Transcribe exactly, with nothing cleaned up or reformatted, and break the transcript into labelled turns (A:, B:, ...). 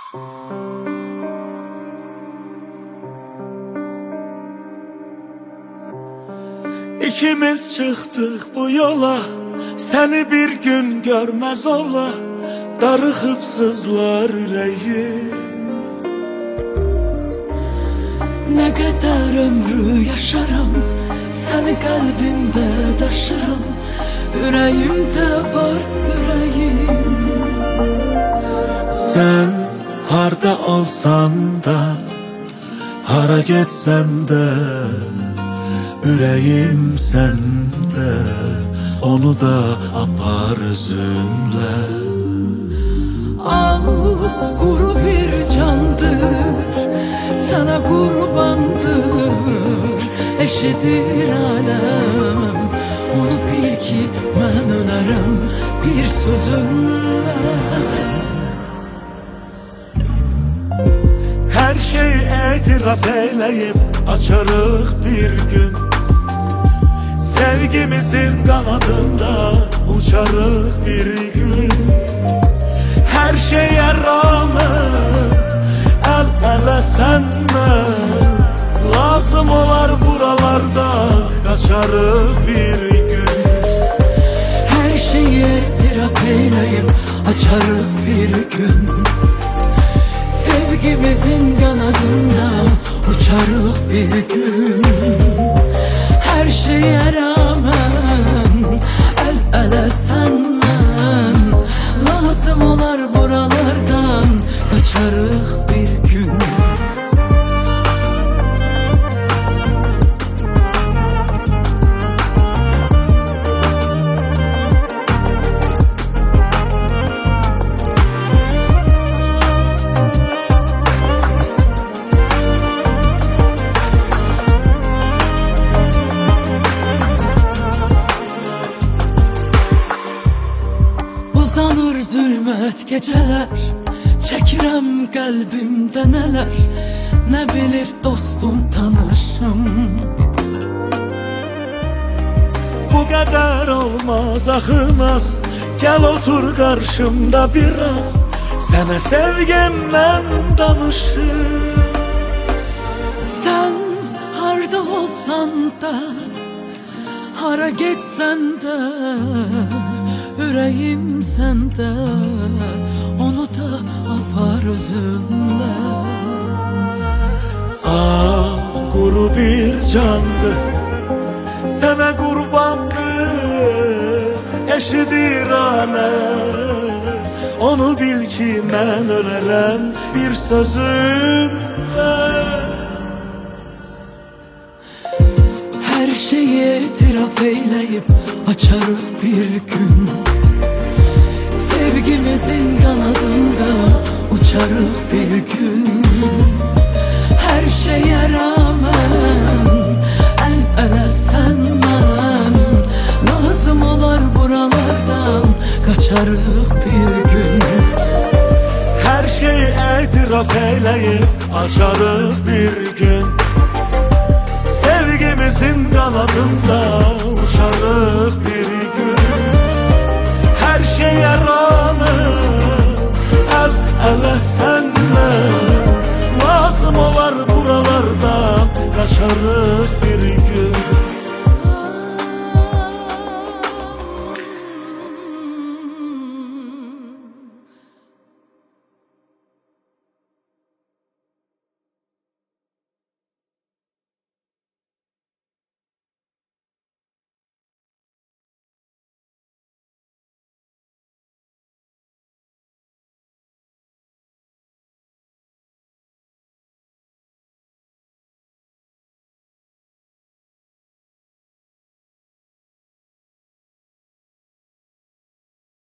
A: İkimiz çıktık bu yola, seni bir gün görmez ola, darıxıb sızlar ürəyim.
B: Ne kadar ömrü yaşarım, seni kalbimde taşırım, yüreğimde var yüreğim.
A: Sen harda olsan da, hara getsən de, yüreğim sende, onu da apar özünle.
B: Al kuru bir candır, sana kurbandır, eşidir alem. Onu bil ki ben ölerim bir sözünle.
A: Her şey etiraf eyleyip açarıq bir gün, sevgimizin kanadında uçarıq bir gün. Her şeye rağmen el ele senle, lazım olar buralarda kaçarıq bir gün.
B: Her şeyi itiraf eyleyip açarıq bir gün, sevgimizin kanadında uçarıq bir gün. Her şeye rağmen el ele senmen, lazım olar buralardan kaçarıq bir gün. Uzanır zülmət geceler, çekirəm kalbimde neler, ne bilir dostum tanışım.
A: Bu kadar olmaz axınaz, gel otur karşımda biraz, sana sevgimden danışım.
B: Sen harda olsan da, hara getsən de, yüreğim sende, onu da apar özünle.
A: Ah, kuru bir candı, sana kurbandı, eşidir alem. Onu bil ki ben ölerem bir sözünle.
B: Her şeyi itiraf eyleyip açarıq bir gün, sevgimizin kanadında uçarıq bir gün. Her şeye rağmen el ele senmen, lazım olar buralardan kaçarıq bir gün.
A: Her şeyi etiraf eyleyip açarıq bir gün, sevgimizin kanadında uçarıq bir gün. Her şeye rağmen